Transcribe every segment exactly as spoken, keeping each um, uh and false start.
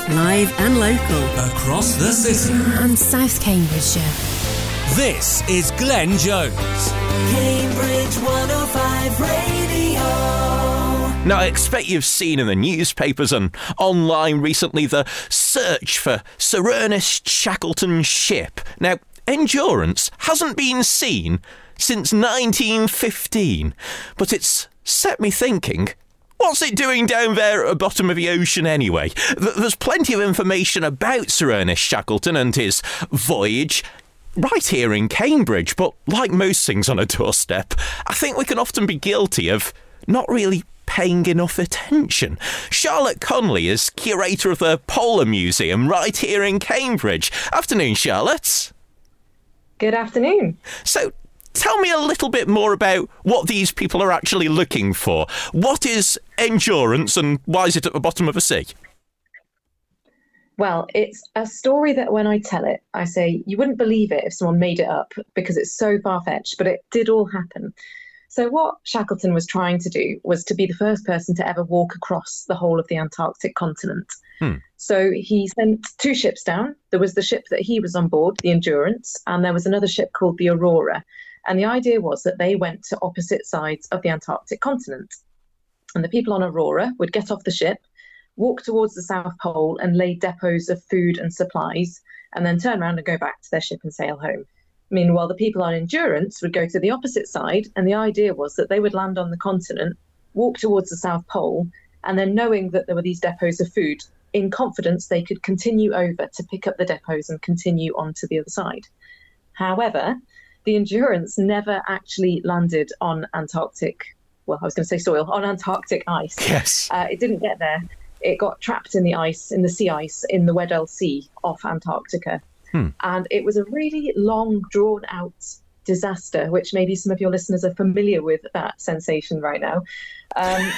Live and local. Across the city. And South Cambridgeshire. This is Glenn Jones. Cambridge one oh five Radio. Now, I expect you've seen in the newspapers and online recently the search for Sir Ernest Shackleton's ship. Now, Endurance hasn't been seen since nineteen fifteen, but it's set me thinking, what's it doing down there at the bottom of the ocean anyway? There's plenty of information about Sir Ernest Shackleton and his voyage right here in Cambridge, but like most things on a doorstep, I think we can often be guilty of not really paying enough attention. Charlotte Conley is curator of the Polar Museum right here in Cambridge. Afternoon, Charlotte. Good afternoon. So, tell me a little bit more about what these people are actually looking for. What is Endurance and why is it at the bottom of the sea? Well, it's a story that when I tell it, I say, you wouldn't believe it if someone made it up because it's so far-fetched, but it did all happen. So what Shackleton was trying to do was to be the first person to ever walk across the whole of the Antarctic continent. Hmm. So he sent two ships down. There was the ship that he was on board, the Endurance, and there was another ship called the Aurora. And the idea was that they went to opposite sides of the Antarctic continent. And the people on Aurora would get off the ship, walk towards the South Pole and lay depots of food and supplies, and then turn around and go back to their ship and sail home. Meanwhile, the people on Endurance would go to the opposite side, and the idea was that they would land on the continent, walk towards the South Pole, and then knowing that there were these depots of food, in confidence they could continue over to pick up the depots and continue on to the other side. However, the Endurance never actually landed on Antarctic, well, I was going to say soil, on Antarctic ice. Yes. Uh, it didn't get there. It got trapped in the ice, in the sea ice, in the Weddell Sea off Antarctica. Hmm. And it was a really long, drawn-out disaster, which maybe some of your listeners are familiar with that sensation right now. Um,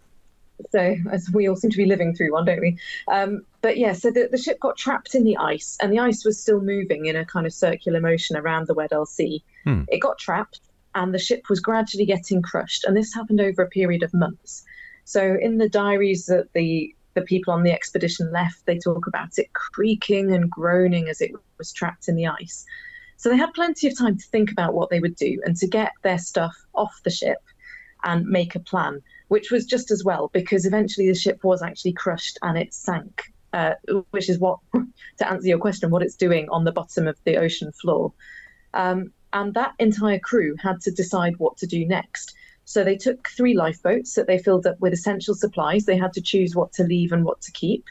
so, as we all seem to be living through one, don't we? Um, but yeah, so the, the ship got trapped in the ice, and the ice was still moving in a kind of circular motion around the Weddell Sea. Hmm. It got trapped, and the ship was gradually getting crushed, and this happened over a period of months. So in the diaries that the the people on the expedition left, they talk about it creaking and groaning as it was trapped in the ice. So they had plenty of time to think about what they would do and to get their stuff off the ship and make a plan, which was just as well, because eventually the ship was actually crushed and it sank, uh, which is what, to answer your question, what it's doing on the bottom of the ocean floor. Um, and that entire crew had to decide what to do next. So they took three lifeboats that they filled up with essential supplies. They had to choose what to leave and what to keep.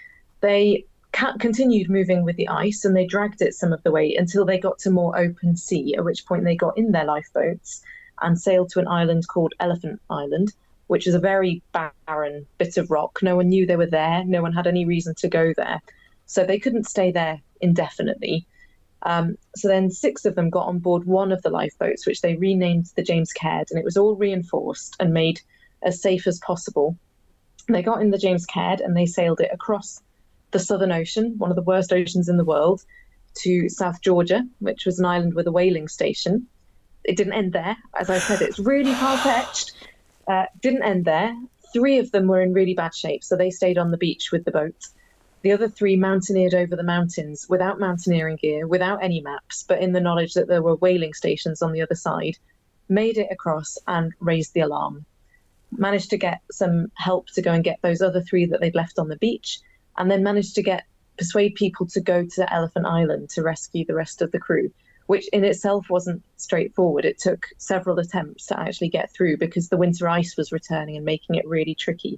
They ca- continued moving with the ice and they dragged it some of the way until they got to more open sea, at which point they got in their lifeboats and sailed to an island called Elephant Island, which is a very barren bit of rock. No one knew they were there. No one had any reason to go there. So they couldn't stay there indefinitely. Um, so then six of them got on board one of the lifeboats, which they renamed the James Caird, and it was all reinforced and made as safe as possible. They got in the James Caird and they sailed it across the Southern Ocean, one of the worst oceans in the world, to South Georgia, which was an island with a whaling station. It didn't end there. As I said, it's really far-fetched. Uh, didn't end there. Three of them were in really bad shape, so they stayed on the beach with the boat. The other three mountaineered over the mountains without mountaineering gear, without any maps, but in the knowledge that there were whaling stations on the other side, made it across and raised the alarm. Managed to get some help to go and get those other three that they'd left on the beach, and then managed to get persuade people to go to Elephant Island to rescue the rest of the crew, which in itself wasn't straightforward. It took several attempts to actually get through because the winter ice was returning and making it really tricky.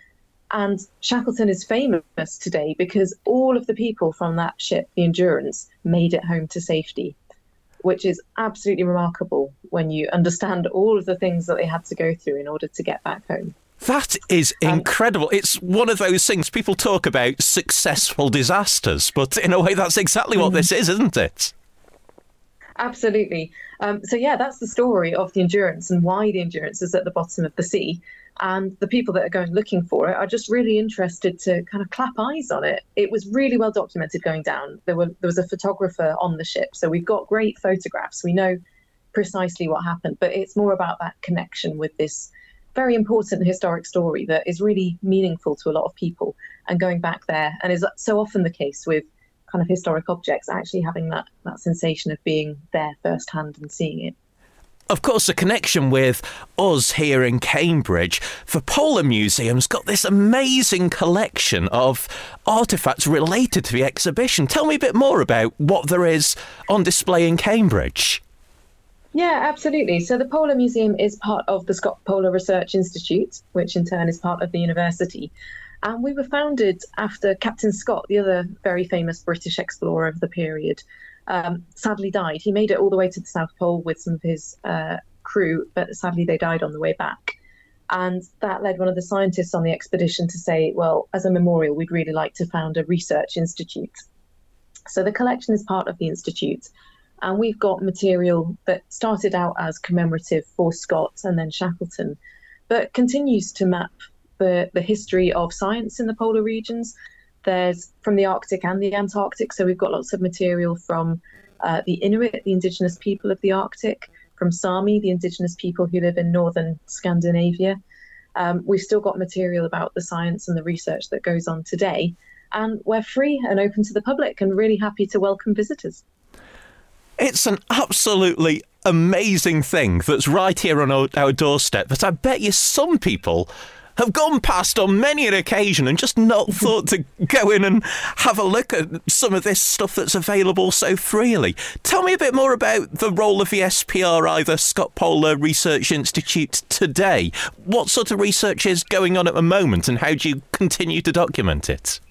And Shackleton is famous today because all of the people from that ship, the Endurance, made it home to safety, which is absolutely remarkable when you understand all of the things that they had to go through in order to get back home. That is incredible. Um, it's one of those things people talk about successful disasters, but in a way that's exactly what mm-hmm. this is, isn't it? Absolutely. Um, so yeah, that's the story of the Endurance and why the Endurance is at the bottom of the sea. And the people that are going looking for it are just really interested to kind of clap eyes on it. It was really well documented going down. There were there was a photographer on the ship, so we've got great photographs. We know precisely what happened, but it's more about that connection with this very important historic story that is really meaningful to a lot of people. And going back there, and is so often the case with kind of historic objects, actually having that, that sensation of being there firsthand and seeing it. Of course, the connection with us here in Cambridge, the Polar Museum's got this amazing collection of artefacts related to the exhibition. Tell me a bit more about what there is on display in Cambridge. Yeah, absolutely. So the Polar Museum is part of the Scott Polar Research Institute, which in turn is part of the university. And we were founded after Captain Scott, the other very famous British explorer of the period, um, sadly died. He made it all the way to the South Pole with some of his uh, crew, but sadly they died on the way back. And that led one of the scientists on the expedition to say, well, as a memorial, we'd really like to found a research institute. So the collection is part of the institute. And we've got material that started out as commemorative for Scott and then Shackleton, but continues to map the, the history of science in the polar regions. There's from the Arctic and the Antarctic, so we've got lots of material from uh, the Inuit, the indigenous people of the Arctic, from Sami, the indigenous people who live in northern Scandinavia. Um, we've still got material about the science and the research that goes on today, and we're free and open to the public and really happy to welcome visitors. It's an absolutely amazing thing that's right here on our, our doorstep that I bet you some people have gone past on many an occasion and just not thought to go in and have a look at some of this stuff that's available so freely. Tell me a bit more about the role of the S P R I, the Scott Polar Research Institute, today. What sort of research is going on at the moment and how do you continue to document it?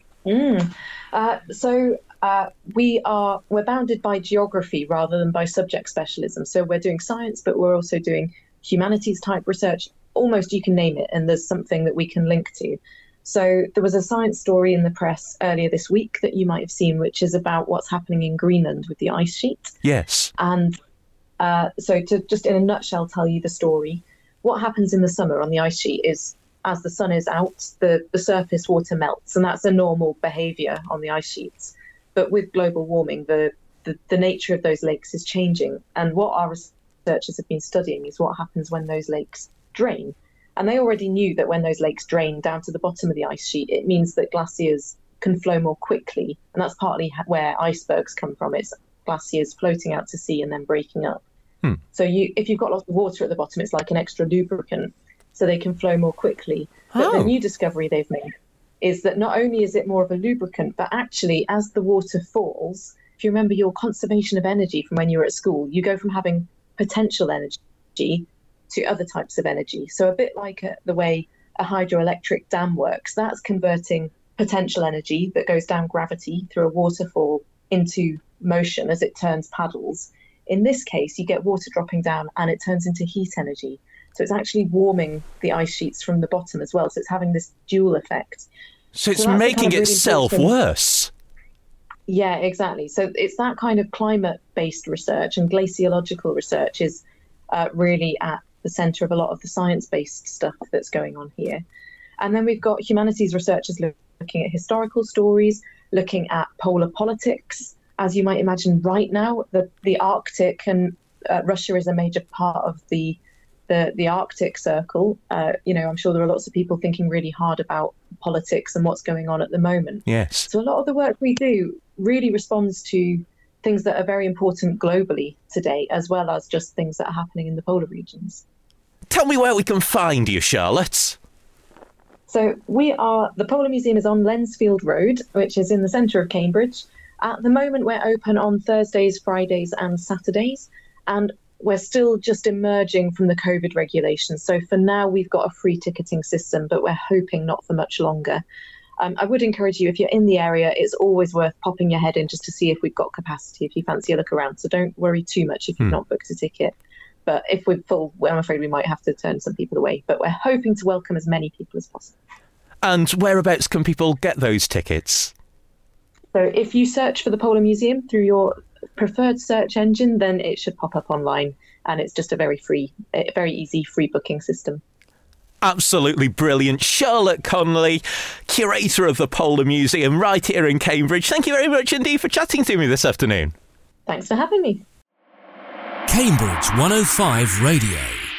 Mm. Uh, so... Uh, we are, we're bounded by geography rather than by subject specialism. So we're doing science, but we're also doing humanities type research. Almost you can name it, and there's something that we can link to. So there was a science story in the press earlier this week that you might have seen, which is about what's happening in Greenland with the ice sheet. Yes. And uh, so to just in a nutshell tell you the story, what happens in the summer on the ice sheet is as the sun is out, the, the surface water melts, and that's a normal behaviour on the ice sheets. But with global warming, the, the, the nature of those lakes is changing. And what our researchers have been studying is what happens when those lakes drain. And they already knew that when those lakes drain down to the bottom of the ice sheet, it means that glaciers can flow more quickly. And that's partly where icebergs come from. It's glaciers floating out to sea and then breaking up. Hmm. So you, if you've got lots of water at the bottom, it's like an extra lubricant, so they can flow more quickly. But oh. the new discovery they've made is that not only is it more of a lubricant, but actually as the water falls, if you remember your conservation of energy from when you were at school, you go from having potential energy to other types of energy. So a bit like a, the way a hydroelectric dam works, that's converting potential energy that goes down gravity through a waterfall into motion as it turns paddles. In this case, you get water dropping down and it turns into heat energy. So it's actually warming the ice sheets from the bottom as well. So it's having this dual effect. So it's so making kind of itself really worse. Yeah, exactly. So it's that kind of climate-based research and glaciological research is uh, really at the centre of a lot of the science-based stuff that's going on here. And then we've got humanities researchers looking at historical stories, looking at polar politics. As you might imagine right now, the, the Arctic and uh, Russia is a major part of the The, the Arctic Circle. Uh, you know, I'm sure there are lots of people thinking really hard about politics and what's going on at the moment. Yes. So a lot of the work we do really responds to things that are very important globally today, as well as just things that are happening in the polar regions. Tell me where we can find you, Charlotte. So we are, the Polar Museum is on Lensfield Road, which is in the centre of Cambridge. At the moment, we're open on Thursdays, Fridays and Saturdays. And we're still just emerging from the COVID regulations. So for now, we've got a free ticketing system, but we're hoping not for much longer. Um, I would encourage you, if you're in the area, it's always worth popping your head in just to see if we've got capacity, if you fancy a look around. So don't worry too much if you've hmm. not booked a ticket. But if we're full, well, I'm afraid we might have to turn some people away. But we're hoping to welcome as many people as possible. And whereabouts can people get those tickets? So if you search for the Polar Museum through your preferred search engine, then it should pop up online, and it's just a very free, a very easy free booking system. Absolutely brilliant. Charlotte Connolly, curator of the Polar Museum right here in Cambridge. Thank you very much indeed for chatting to me this afternoon. Thanks for having me. Cambridge one oh five Radio.